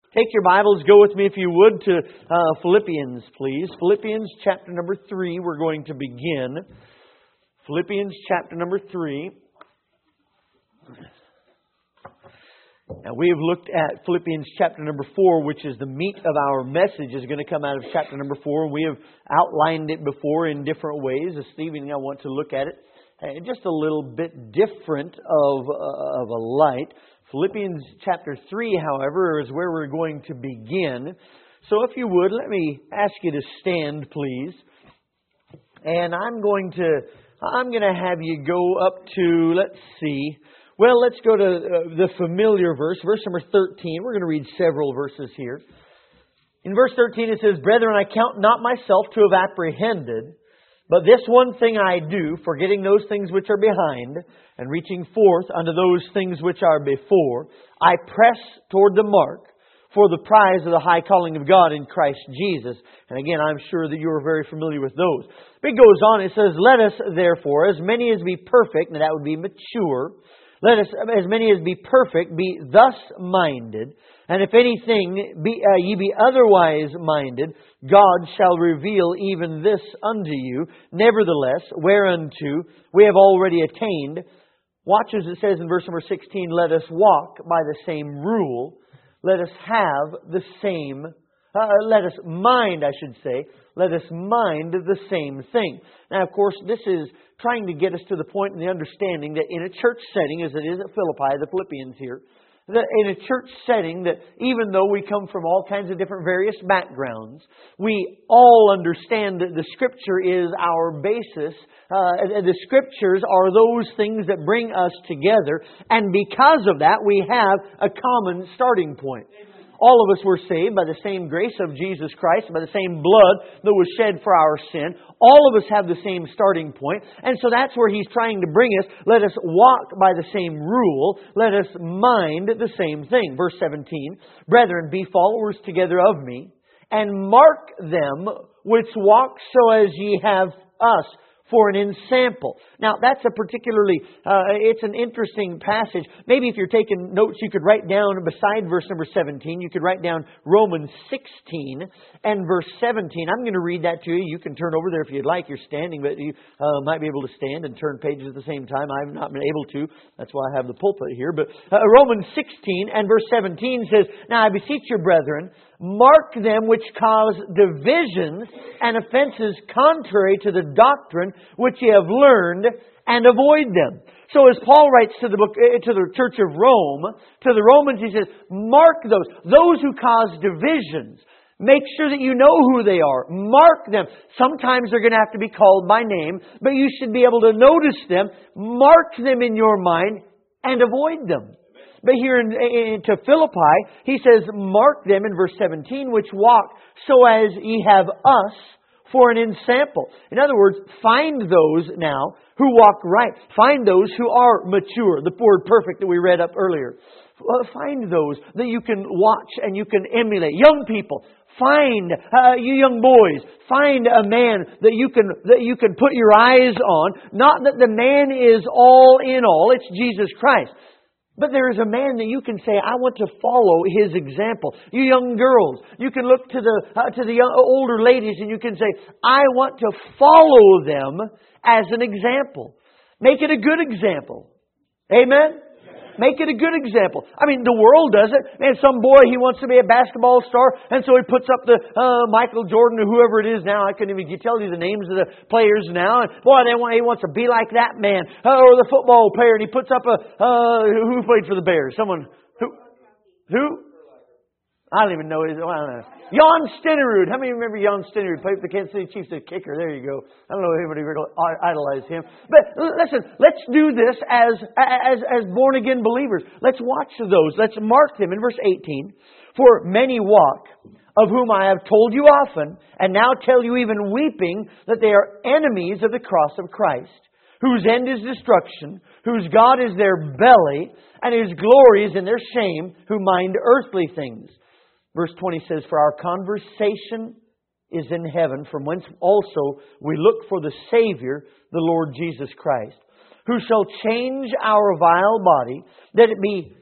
Take your Bibles, go with me if you would to Philippians, please. Philippians chapter number 3, we're going to begin. Philippians chapter number 3. Now we have looked at Philippians chapter number 4, which is the meat of our message is going to come out of chapter number 4. We have outlined it before in different ways. This evening I want to look at it just a little bit different of a light. Philippians chapter 3, however, is where we're going to begin. So if you would, let me ask you to stand, please. And I'm going to have you go up to, let's go to the familiar verse number 13. We're going to read several verses here. In verse 13 it says, "Brethren, I count not myself to have apprehended, but this one thing I do, forgetting those things which are behind, and reaching forth unto those things which are before, I press toward the mark for the prize of the high calling of God in Christ Jesus." And again, I'm sure that you are very familiar with those. But it goes on, it says, "Let us therefore, as many as be perfect," and that would be mature, "let us, as many as be perfect, be thus minded. And if anything ye be otherwise minded, God shall reveal even this unto you. Nevertheless, whereunto we have already attained." Watch as it says in verse number 16, "Let us walk by the same rule. Let us have the same, let us mind the same thing." Now, of course, this is trying to get us to the point in the understanding that in a church setting, as it is at Philippi, the Philippians here, that in a church setting, that even though we come from all kinds of different various backgrounds, we all understand that the Scripture is our basis. The Scriptures are those things that bring us together. And because of that, we have a common starting point. All of us were saved by the same grace of Jesus Christ, by the same blood that was shed for our sin. All of us have the same starting point. And so that's where He's trying to bring us. Let us walk by the same rule. Let us mind the same thing. Verse 17, "Brethren, be followers together of me, and mark them which walk so as ye have us for an ensample." Now, that's a particularly, it's an interesting passage. Maybe if you're taking notes, you could write down, beside verse number 17, you could write down Romans 16 and verse 17. I'm going to read that to you. You can turn over there if you'd like. You're standing, but you might be able to stand and turn pages at the same time. I've not been able to. That's why I have the pulpit here. But Romans 16 and verse 17 says, "Now I beseech you, brethren, mark them which cause divisions and offenses contrary to the doctrine which ye have learned, and avoid them." So as Paul writes to the church of Rome, to the Romans, he says, mark those who cause divisions. Make sure that you know who they are. Mark them. Sometimes they're going to have to be called by name, but you should be able to notice them, mark them in your mind, and avoid them. But here to Philippi, he says, mark them in verse 17, which walk so as ye have us for an ensample. In other words, find those now who walk right. Find those who are mature. The word perfect that we read up earlier. Find those that you can watch and you can emulate. Young people, find you young boys. Find a man that you can put your eyes on. Not that the man is all in all. It's Jesus Christ. But there is a man that you can say, I want to follow his example. You young girls, you can look to the young, older ladies and you can say, I want to follow them as an example. Make it a good example. Amen? Make it a good example. I mean, the world does it. Man, some boy, he wants to be a basketball star, and so he puts up the Michael Jordan or whoever it is now. I couldn't even tell you the names of the players now. And boy, he wants to be like that man. Or the football player, and he puts up who played for the Bears? Someone who? I don't even know his. Well, I don't know. Jan Stenerud. How many remember Jan Stenerud? Played for the Kansas City Chiefs, the kicker. There you go. I don't know if anybody idolized him. But listen, let's do this as born again believers. Let's watch those. Let's mark them in verse 18. "For many walk, of whom I have told you often, and now tell you even weeping, that they are enemies of the cross of Christ, whose end is destruction, whose God is their belly, and whose glory is in their shame, who mind earthly things." Verse 20 says, "For our conversation is in heaven, from whence also we look for the Savior, the Lord Jesus Christ, who shall change our vile body, that it be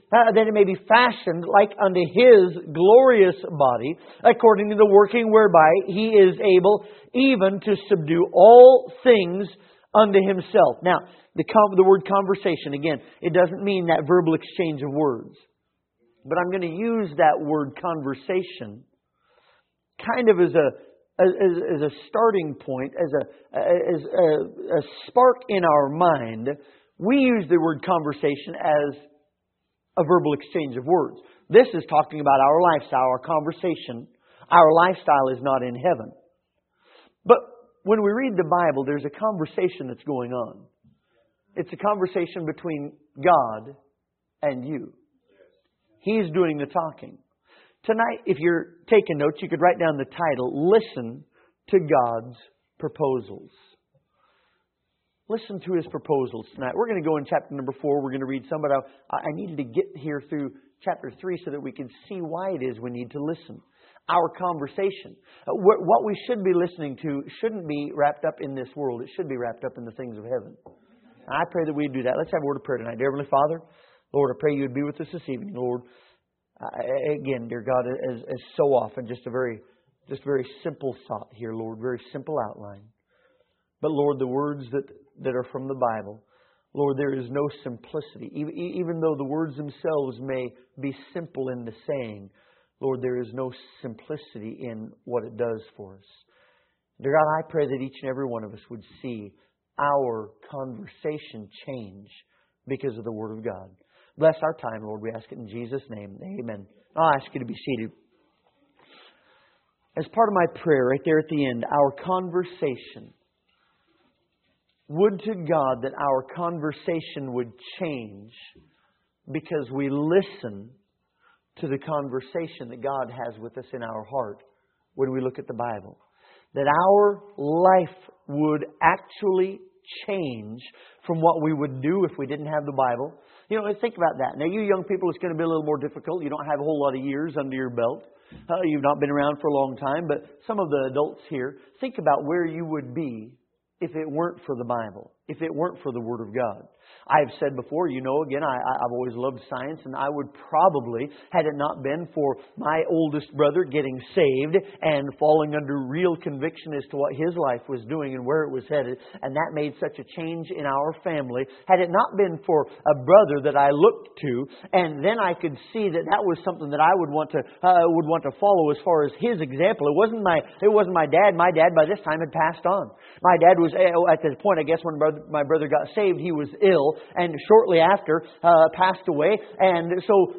that it may be fashioned like unto His glorious body, according to the working whereby He is able even to subdue all things unto Himself. Now, the word conversation, again, it doesn't mean that verbal exchange of words. But I'm going to use that word conversation kind of as a starting point, as a spark in our mind. We use the word conversation as a verbal exchange of words. This is talking about our lifestyle, our conversation. Our lifestyle is not in heaven. But when we read the Bible, there's a conversation that's going on. It's a conversation between God and you. He's doing the talking. Tonight, if you're taking notes, you could write down the title, Listen to God's Proposals. Listen to His proposals tonight. We're going to go in chapter number 4. We're going to read some, but I needed to get here through chapter 3 so that we can see why it is we need to listen. Our conversation. What we should be listening to shouldn't be wrapped up in this world. It should be wrapped up in the things of heaven. I pray that we do that. Let's have a word of prayer tonight. Dear Heavenly Father, Lord, I pray You would be with us this evening, Lord. Again, dear God, as so often, just a very simple thought here, Lord, very simple outline. But Lord, the words that are from the Bible, Lord, there is no simplicity. Even though the words themselves may be simple in the saying, Lord, there is no simplicity in what it does for us. Dear God, I pray that each and every one of us would see our conversation change because of the Word of God. Bless our time, Lord. We ask it in Jesus' name. Amen. I'll ask you to be seated. As part of my prayer, right there at the end, our conversation. Would to God that our conversation would change because we listen to the conversation that God has with us in our heart when we look at the Bible. That our life would actually change from what we would do if we didn't have the Bible. You know, think about that. Now, you young people, it's going to be a little more difficult. You don't have a whole lot of years under your belt. You've not been around for a long time. But some of the adults here, think about where you would be if it weren't for the Bible, if it weren't for the Word of God. I've said before, you know, again, I've always loved science, and I would probably, had it not been for my oldest brother getting saved and falling under real conviction as to what his life was doing and where it was headed, and that made such a change in our family, had it not been for a brother that I looked to, and then I could see that that was something that I would want to follow as far as his example. It wasn't my dad. My dad by this time had passed on. My dad was at the point, I guess, when my brother got saved, he was ill, and shortly after passed away. And so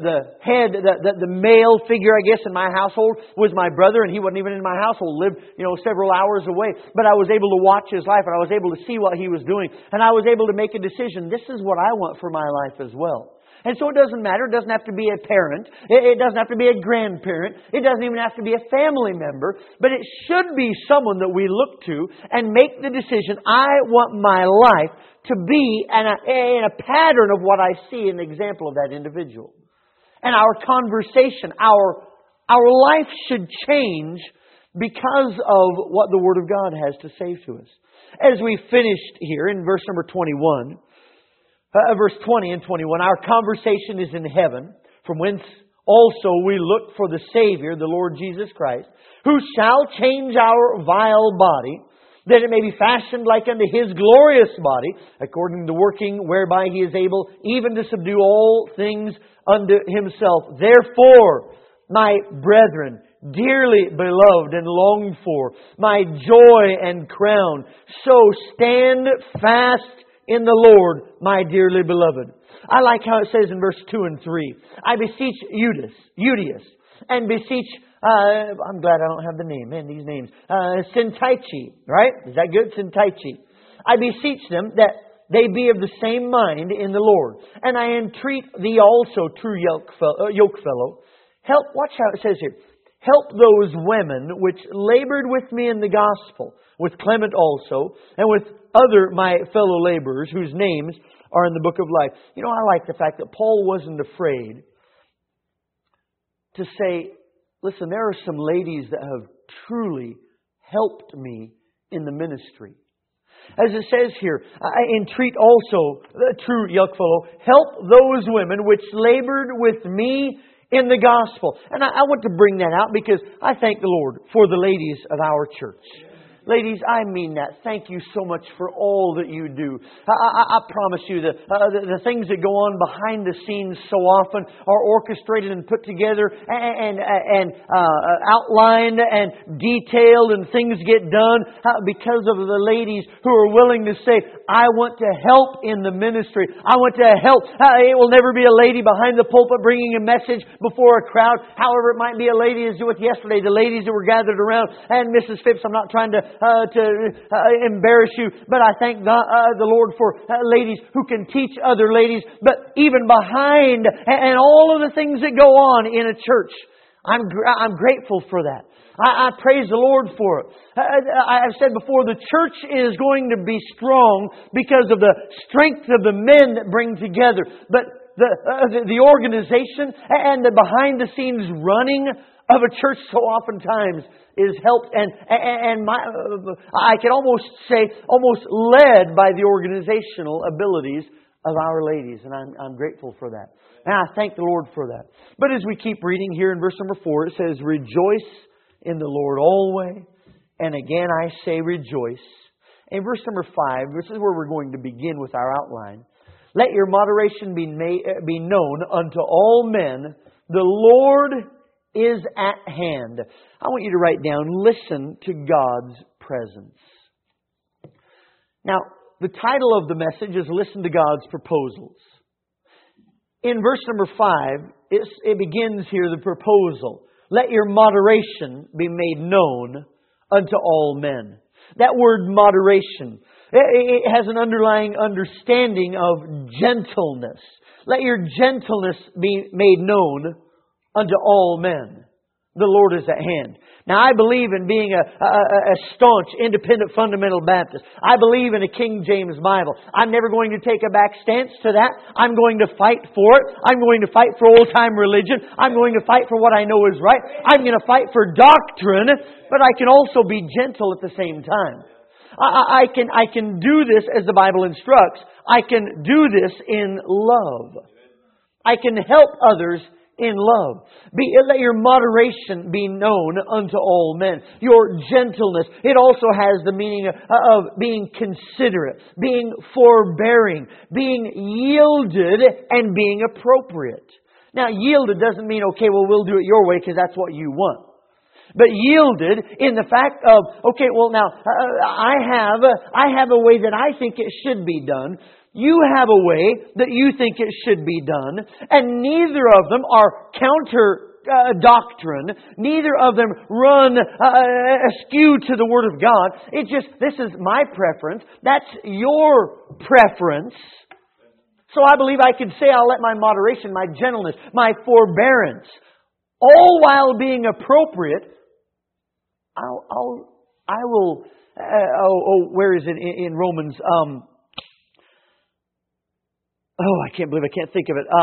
the male figure, I guess, in my household was my brother, and he wasn't even in my household. Lived, several hours away. But I was able to watch his life, and I was able to see what he was doing, and I was able to make a decision. This is what I want for my life as well. And so it doesn't matter. It doesn't have to be a parent. It doesn't have to be a grandparent. It doesn't even have to be a family member. But it should be someone that we look to and make the decision, I want my life to be in a pattern of what I see, an example of that individual. And our conversation, our life should change because of what the Word of God has to say to us. As we finished here in verse number 21, verse 20 and 21, our conversation is in heaven, from whence also we look for the Savior, the Lord Jesus Christ, who shall change our vile body, that it may be fashioned like unto His glorious body, according to the working whereby He is able even to subdue all things unto Himself. Therefore, my brethren, dearly beloved and longed for, my joy and crown, so stand fast in the Lord, my dearly beloved. I like how it says in verse 2 and 3, I beseech Euodias, and beseech, I'm glad I don't have the name, man, these names, Syntyche, right? Is that good? Syntyche. I beseech them that they be of the same mind in the Lord. And I entreat thee also, true yokefellow, help, watch how it says here, help those women which labored with me in the gospel, with Clement also, and with other my fellow laborers whose names are in the book of life. I like the fact that Paul wasn't afraid to say, listen, there are some ladies that have truly helped me in the ministry. As it says here, entreat also, the true yokefellow, help those women which labored with me in the gospel. And I want to bring that out because I thank the Lord for the ladies of our church. Ladies, I mean that. Thank you so much for all that you do. I promise you that the things that go on behind the scenes so often are orchestrated and put together and outlined and detailed, and things get done because of the ladies who are willing to say, I want to help in the ministry. I want to help. It will never be a lady behind the pulpit bringing a message before a crowd. However, it might be a lady as with yesterday, the ladies that were gathered around. And Mrs. Phipps, I'm not trying to embarrass you, but I thank God, the Lord for ladies who can teach other ladies. But even behind and all of the things that go on in a church, I'm grateful for that. I praise the Lord for it. I've said before, the church is going to be strong because of the strength of the men that bring together. But the organization and the behind the scenes running of a church so oftentimes is helped and I can almost say almost led by the organizational abilities of our ladies, and I'm grateful for that. And I thank the Lord for that. But as we keep reading here in verse number 4, it says, rejoice in the Lord always. And again I say rejoice. In verse number 5, this is where we're going to begin with our outline. Let your moderation be known unto all men. The Lord is at hand. I want you to write down, listen to God's presence. Now, the title of the message is Listen to God's Proposals. In verse number 5, it begins here, the proposal. Let your moderation be made known unto all men. That word moderation, it has an underlying understanding of gentleness. Let your gentleness be made known unto all men. The Lord is at hand. Now, I believe in being a staunch, independent, fundamental Baptist. I believe in a King James Bible. I'm never going to take a back stance to that. I'm going to fight for it. I'm going to fight for old-time religion. I'm going to fight for what I know is right. I'm going to fight for doctrine, but I can also be gentle at the same time. I can do this as the Bible instructs. I can do this in love. I can help others in love. Let your moderation be known unto all men. Your gentleness. It also has the meaning of being considerate, being forbearing, being yielded, and being appropriate. Now, yielded doesn't mean, okay, well, we'll do it your way because that's what you want. But yielded in the fact of, okay, well now, I have a way that I think it should be done. You have a way that you think it should be done. And neither of them are counter doctrine. Neither of them run askew to the Word of God. It's just, this is my preference. That's your preference. So I believe I can say I'll let my moderation, my gentleness, my forbearance, all while being appropriate, I will. Where is it in Romans? I can't believe I can't think of it.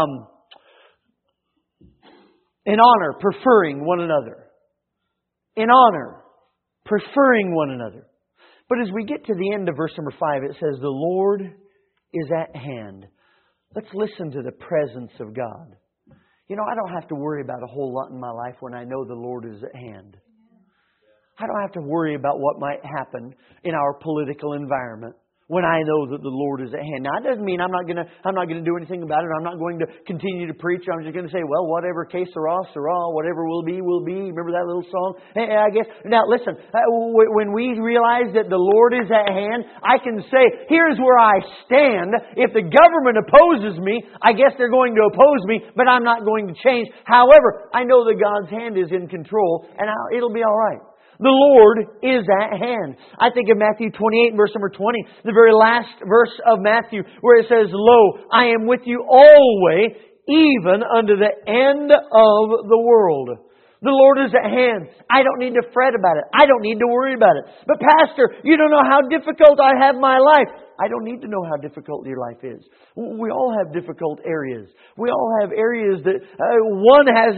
In honor, preferring one another. In honor, preferring one another. But as we get to the end of verse number 5, it says, the Lord is at hand. Let's listen to the presence of God. You know, I don't have to worry about a whole lot in my life when I know the Lord is at hand. I don't have to worry about what might happen in our political environment when I know that the Lord is at hand. Now, that doesn't mean I'm not going to do anything about it. I'm not going to continue to preach. I'm just going to say, well, whatever, que sera, sera, whatever will be, will be. Remember that little song? And I guess, now listen, when we realize that the Lord is at hand, I can say, here's where I stand. If the government opposes me, I guess they're going to oppose me, but I'm not going to change. However, I know that God's hand is in control, and it'll be all right. The Lord is at hand. I think of Matthew 28, verse number 20, the very last verse of Matthew, where it says, lo, I am with you always, even unto the end of the world. The Lord is at hand. I don't need to fret about it. I don't need to worry about it. But Pastor, you don't know how difficult I have my life. I don't need to know how difficult your life is. We all have difficult areas. We all have areas that one has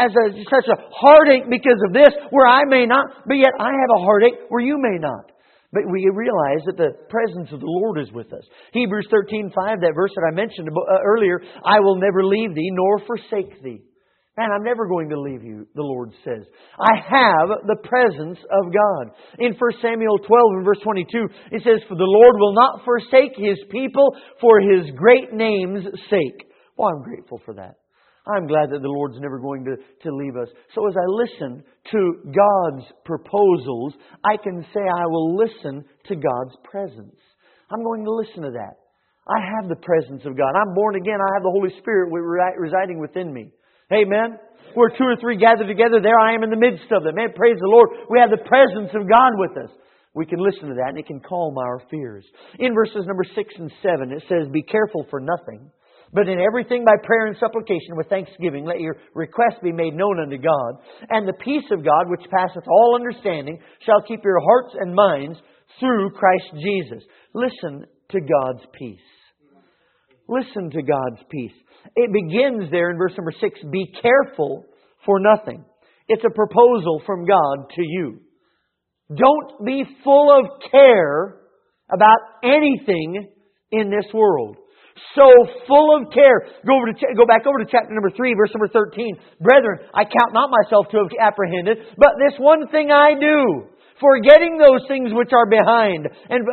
such a heartache because of this, where I may not, but yet I have a heartache where you may not. But we realize that the presence of the Lord is with us. Hebrews 13:5, that verse that I mentioned earlier, I will never leave thee nor forsake thee. Man, I'm never going to leave you, the Lord says. I have the presence of God. In 1 Samuel 12 and verse 22, it says, For the Lord will not forsake His people for His great name's sake. Well, I'm grateful for that. I'm glad that the Lord's never going to leave us. So as I listen to God's proposals, I can say I will listen to God's presence. I'm going to listen to that. I have the presence of God. I'm born again. I have the Holy Spirit residing within me. Amen? Where 2 or 3 gather together, there I am in the midst of them. Man, praise the Lord. We have the presence of God with us. We can listen to that and it can calm our fears. In verses number 6 and 7, it says, Be careful for nothing, but in everything by prayer and supplication with thanksgiving, let your requests be made known unto God. And the peace of God, which passeth all understanding, shall keep your hearts and minds through Christ Jesus. Listen to God's peace. Listen to God's peace. It begins there in verse number 6, Be careful for nothing. It's a proposal from God to you. Don't be full of care about anything in this world. So full of care. Go back over to chapter number 3, verse number 13. Brethren, I count not myself to have apprehended, but this one thing I do, forgetting those things which are behind,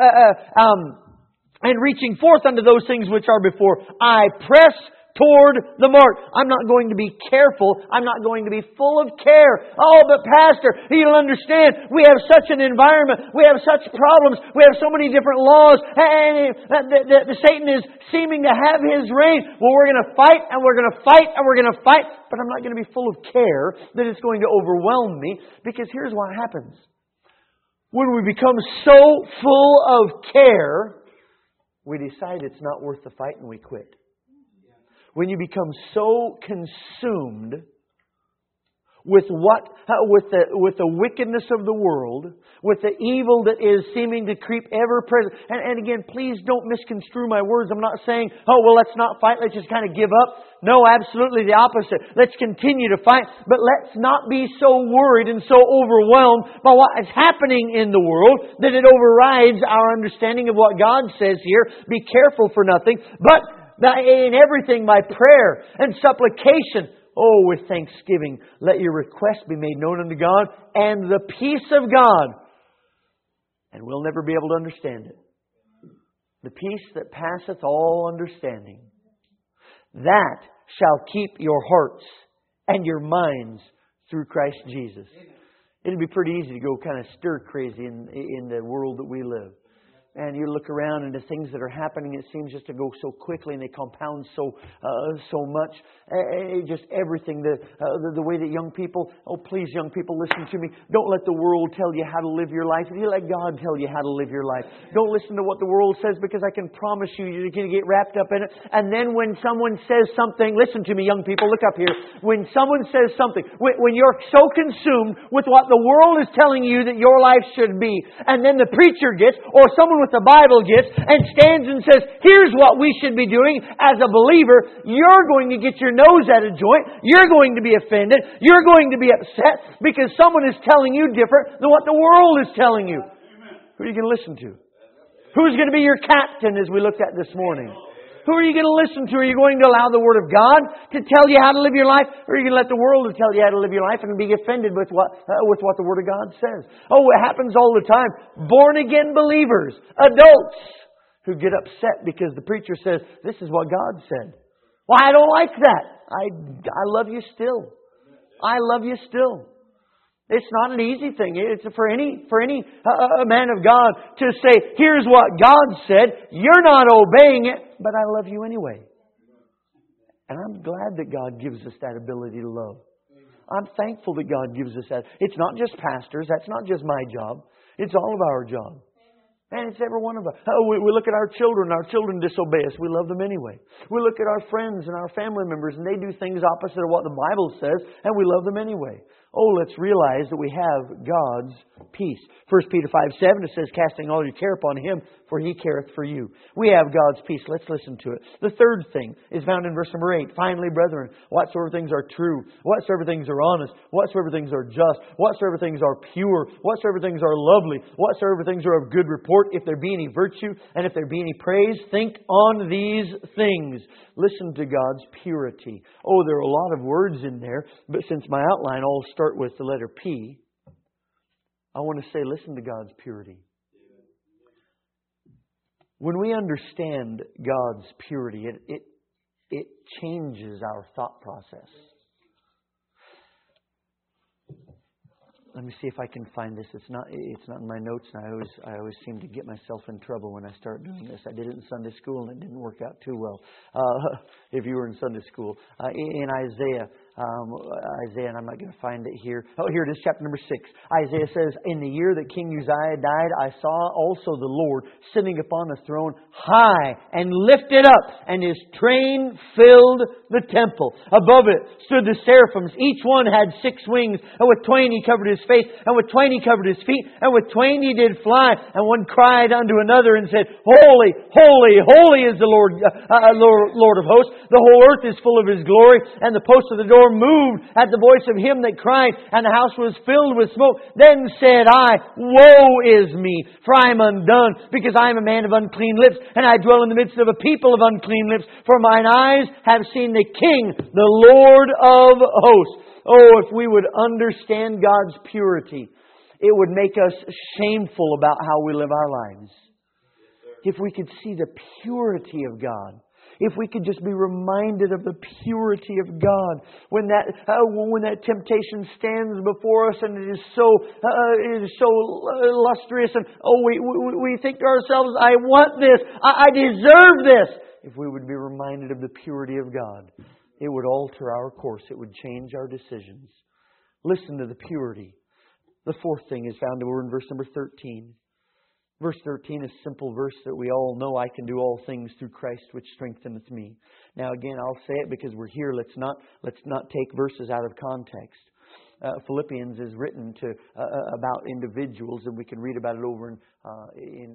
and reaching forth unto those things which are before, I press toward the mark. I'm not going to be careful. I'm not going to be full of care. Oh, but Pastor, you don't understand. We have such an environment. We have such problems. We have so many different laws. And the Satan is seeming to have his reign. Well, we're going to fight and we're going to fight and we're going to fight. But I'm not going to be full of care that it's going to overwhelm me. Because here's what happens. When we become so full of care, we decide it's not worth the fight and we quit. When you become so consumed with the wickedness of the world, with the evil that is seeming to creep ever present. And again, please don't misconstrue my words. I'm not saying, oh, well, let's not fight. Let's just kind of give up. No, absolutely the opposite. Let's continue to fight. But let's not be so worried and so overwhelmed by what is happening in the world that it overrides our understanding of what God says here. Be careful for nothing, but in everything by prayer and supplication. Oh, with thanksgiving, let your request be made known unto God, and the peace of God. And we'll never be able to understand it. The peace that passeth all understanding. That shall keep your hearts and your minds through Christ Jesus. It'd be pretty easy to go kind of stir crazy in the world that we live. And you look around and the things that are happening, it seems just to go so quickly and they compound so much. Just everything, the way that young people, oh please young people, listen to me. Don't let the world tell you how to live your life. You let God tell you how to live your life. Don't listen to what the world says, because I can promise you, you're going to get wrapped up in it. And then when someone says something, listen to me young people, look up here. When someone says something, when you're so consumed with what the world is telling you that your life should be, and then the preacher gets, or someone with the Bible gets and stands and says, here's what we should be doing as a believer, you're going to get your nose out of joint. You're going to be offended. You're going to be upset because someone is telling you different than what the world is telling you. Who are you going to listen to? Who's going to be your captain, as we looked at this morning? Who are you going to listen to? Are you going to allow the Word of God to tell you how to live your life? Or are you going to let the world tell you how to live your life and be offended with what the Word of God says? Oh, it happens all the time. Born-again believers, adults, who get upset because the preacher says, this is what God said. Well, I don't like that. I love you still. I love you still. It's not an easy thing. It's for any man of God to say, here's what God said. You're not obeying it, but I love you anyway. And I'm glad that God gives us that ability to love. I'm thankful that God gives us that. It's not just pastors. That's not just my job. It's all of our job. Man, it's every one of us. We look at our children. Our children disobey us. We love them anyway. We look at our friends and our family members, and they do things opposite of what the Bible says, and we love them anyway. Oh, let's realize that we have God's peace. 1 Peter 5:7, it says, casting all your care upon Him, for He careth for you. We have God's peace. Let's listen to it. The third thing is found in verse number 8. Finally, brethren, whatsoever things are true, whatsoever things are honest, whatsoever things are just, whatsoever things are pure, whatsoever things are lovely, whatsoever things are of good report, if there be any virtue, and if there be any praise, think on these things. Listen to God's purity. Oh, there are a lot of words in there, but since my outline all start with the letter P, I want to say, listen to God's purity. When we understand God's purity, it changes our thought process. Let me see if I can find this. It's not in my notes, and I always seem to get myself in trouble when I start doing this. I did it in Sunday school, and it didn't work out too well. If you were in Sunday school, in Isaiah, and I'm not going to find it here. Oh, here it is, chapter number 6. Isaiah says, in the year that King Uzziah died, I saw also the Lord sitting upon a throne high and lifted up, and His train filled the temple. Above it stood the seraphims. Each one had 6 wings, and with twain He covered His face, and with twain He covered His feet, and with twain He did fly. And one cried unto another and said, Holy, holy, holy is the Lord, Lord of hosts. The whole earth is full of His glory. And the posts of the door moved at the voice of Him that cried, and the house was filled with smoke. Then said I, Woe is me, for I am undone, because I am a man of unclean lips, and I dwell in the midst of a people of unclean lips. For mine eyes have seen the King, the Lord of hosts. Oh, if we would understand God's purity, it would make us shameful about how we live our lives. If we could see the purity of God, if we could just be reminded of the purity of God, when that temptation stands before us and it is so lustrous, and we think to ourselves, I want this, I deserve this. If we would be reminded of the purity of God, it would alter our course. It would change our decisions. Listen to the purity. The fourth thing is found over in verse number 13. Verse 13 is a simple verse that we all know. I can do all things through Christ which strengtheneth me. Now again, I'll say it because we're here. Let's not take verses out of context. Philippians is written to about individuals, and we can read about it over in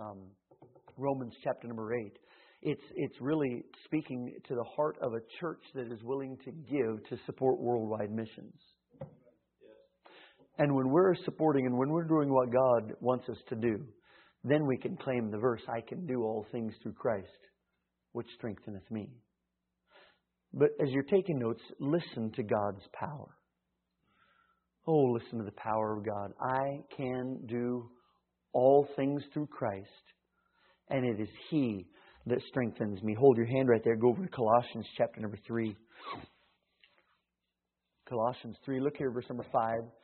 Romans chapter number 8. It's really speaking to the heart of a church that is willing to give to support worldwide missions. And when we're supporting and when we're doing what God wants us to do, then we can claim the verse, I can do all things through Christ, which strengtheneth me. But as you're taking notes, listen to God's power. Oh, listen to the power of God. I can do all things through Christ, and it is He that strengthens me. Hold your hand right there. Go over to Colossians chapter number 3. Colossians 3. Look here, verse number 5.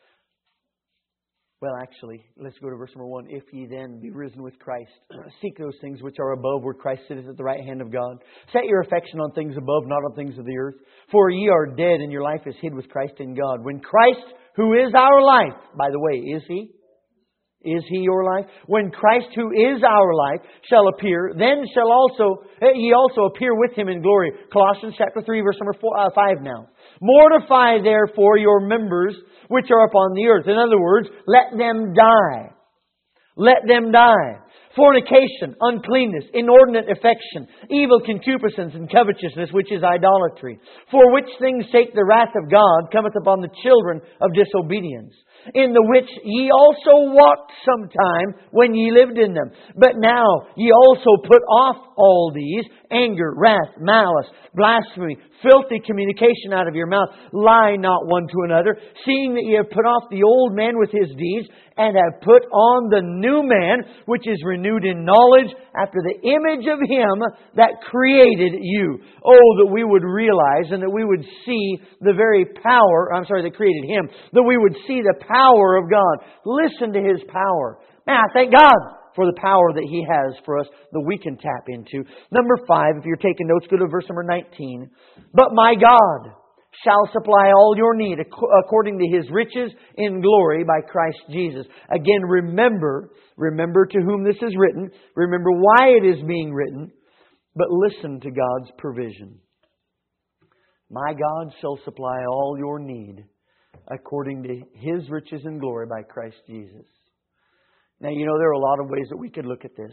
Well, actually, let's go to verse number 1. If ye then be risen with Christ, seek those things which are above, where Christ sitteth at the right hand of God. Set your affection on things above, not on things of the earth. For ye are dead, and your life is hid with Christ in God. When Christ, who is our life, by the way, is He? Is He your life? When Christ, who is our life, shall appear, then shall ye also appear with Him in glory. Colossians chapter 3, verse number 5 now. Mortify therefore your members which are upon the earth. In other words, let them die. Let them die. Fornication, uncleanness, inordinate affection, evil concupiscence, and covetousness, which is idolatry. For which things' sake the wrath of God cometh upon the children of disobedience, in the which ye also walked sometime when ye lived in them. But now ye also put off all these: anger, wrath, malice, blasphemy, filthy communication out of your mouth. Lie not one to another, seeing that ye have put off the old man with his deeds, and have put on the new man, which is renewed in knowledge after the image of Him that created you. Oh, that we would realize and that we would see the very power, that created Him, that we would see the power of God. Listen to His power. Man, I thank God for the power that He has for us that we can tap into. Number 5, if you're taking notes, go to verse number 19. But my God shall supply all your need according to His riches in glory by Christ Jesus. Again, remember to whom this is written. Remember why it is being written. But listen to God's provision. My God shall supply all your need according to His riches and glory by Christ Jesus. Now, there are a lot of ways that we could look at this.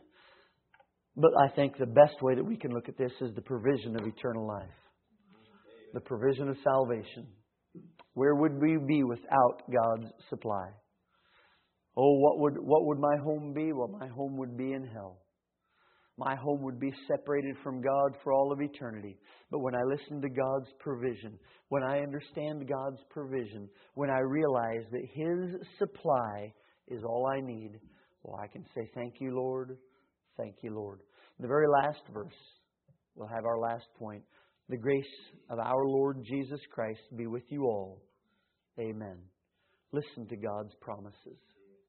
But I think the best way that we can look at this is the provision of eternal life. The provision of salvation. Where would we be without God's supply? Oh, what would my home be? Well, my home would be in hell. My home would be separated from God for all of eternity. But when I listen to God's provision, when I understand God's provision, when I realize that His supply is all I need, well, I can say, thank you, Lord. Thank you, Lord. The very last verse, we'll have our last point. The grace of our Lord Jesus Christ be with you all. Amen. Listen to God's promises.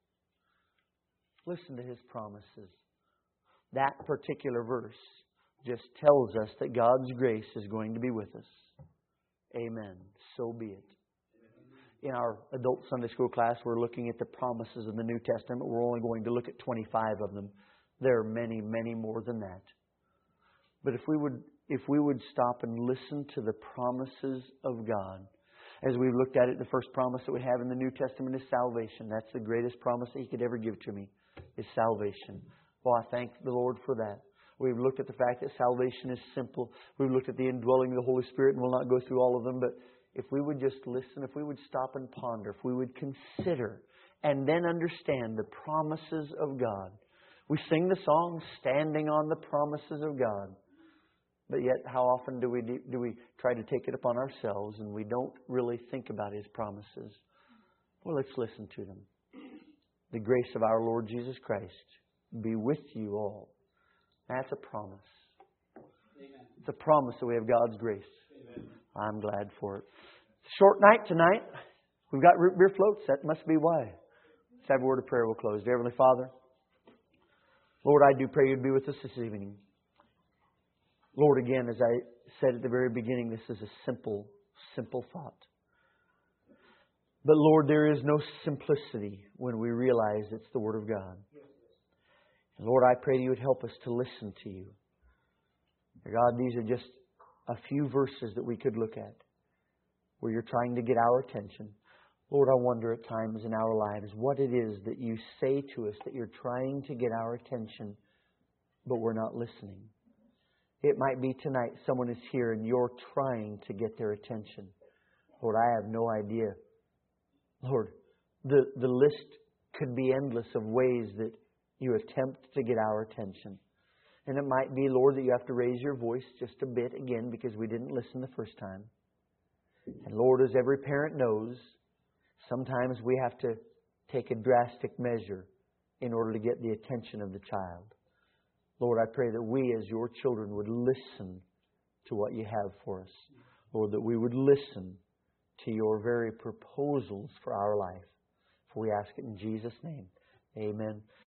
Listen to His promises. That particular verse just tells us that God's grace is going to be with us. Amen. So be it. In our adult Sunday school class, we're looking at the promises of the New Testament. We're only going to look at 25 of them. There are many, many more than that. But if we would stop and listen to the promises of God, as we've looked at it, the first promise that we have in the New Testament is salvation. That's the greatest promise that He could ever give to me, is salvation. Well, I thank the Lord for that. We've looked at the fact that salvation is simple. We've looked at the indwelling of the Holy Spirit, and we'll not go through all of them. But if we would just listen, if we would stop and ponder, if we would consider, and then understand the promises of God. We sing the song, Standing on the Promises of God. But yet, how often do we try to take it upon ourselves and we don't really think about His promises? Well, let's listen to them. The grace of our Lord Jesus Christ be with you all. That's a promise. Amen. It's a promise that we have God's grace. Amen. I'm glad for it. Short night tonight. We've got root beer floats. That must be why. Let's have a word of prayer. We'll close. Dear Heavenly Father, Lord, I do pray You'd be with us this evening. Lord, again, as I said at the very beginning, this is a simple thought. But Lord, there is no simplicity when we realize it's the Word of God. And Lord, I pray You would help us to listen to You. God, these are just a few verses that we could look at where You're trying to get our attention. Lord, I wonder at times in our lives what it is that You say to us that You're trying to get our attention, but we're not listening. It might be tonight someone is here and You're trying to get their attention. Lord, I have no idea. Lord, the list could be endless of ways that You attempt to get our attention. And it might be, Lord, that You have to raise Your voice just a bit again because we didn't listen the first time. And Lord, as every parent knows, sometimes we have to take a drastic measure in order to get the attention of the child. Lord, I pray that we as Your children would listen to what You have for us. Lord, that we would listen to Your very proposals for our life. For we ask it in Jesus' name. Amen.